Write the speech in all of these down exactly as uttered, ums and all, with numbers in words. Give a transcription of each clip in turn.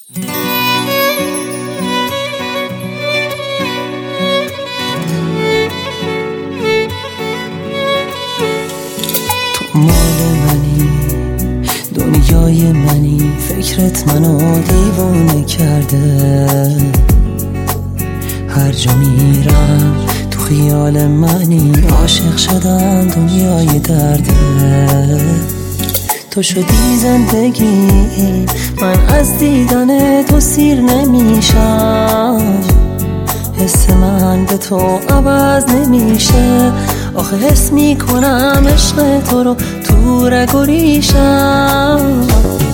تو مال منی، دنیای منی، فکرت منو دیوونه کرده. هر جا میرم تو خیال منی، عاشق شدم دنیای درده. تو شدی زندگی، من از دیدن تو سیر نمیشم. حس من به تو عوض نمیشه، آخه حس میکنم عشق تو رو تو رگ و ریشم.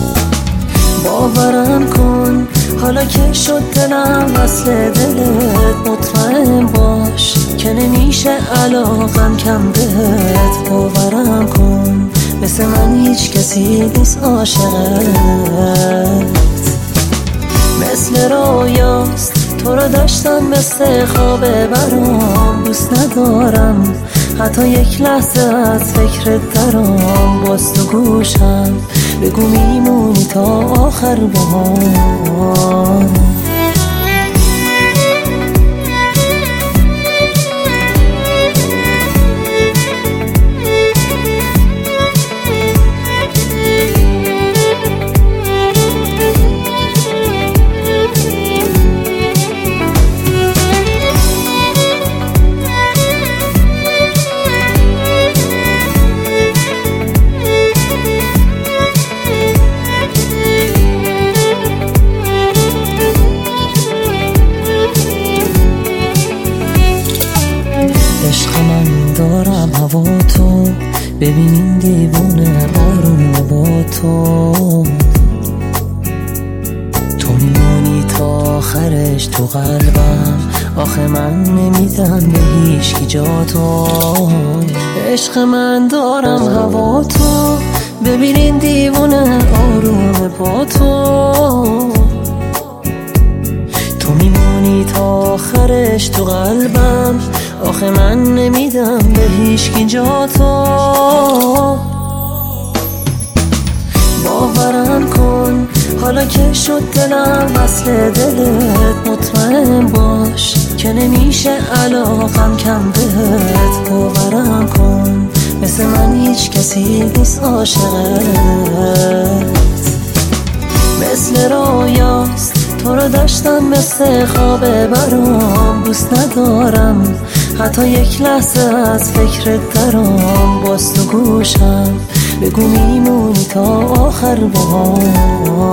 باورم کن حالا که شد دلم وصل دلت، مطمئن باش که نمیشه علاقم کم بهت. باورم کن مثل من هیچ کسی نیست عاشقت. مثل رویاست تو رو داشتم، مثل خوابه برام دوست ندارم حتی یک لحظه از فکرت درام. باز تو گوشم بگو میمونی تا آخر بهار. عشق من دارم هوا تو، ببین این دیوونه آروم با تو. تو میمونی تا آخرش تو قلبم، آخه من نمیدم به هیچ کی جا تو. عشق من دارم هوا تو، ببین این دیوونه آروم با تو. تو میمونی تا آخرش تو قلبم، آخه من نمیدم به هیچ کی جا تو. باورم کن حالا که شد دلم وصل دلت، مطمئن باش که نمیشه علاقم کم بهت. باورم کن مثل من هیچ کسی نیست عاشقت. مثل رویاست تو رو داشتم، مثل خوابه برام دوست ندارم حتی یک لحظه از فکرت درام. باز تو گوشم بگو میمونی تا آخر بهار.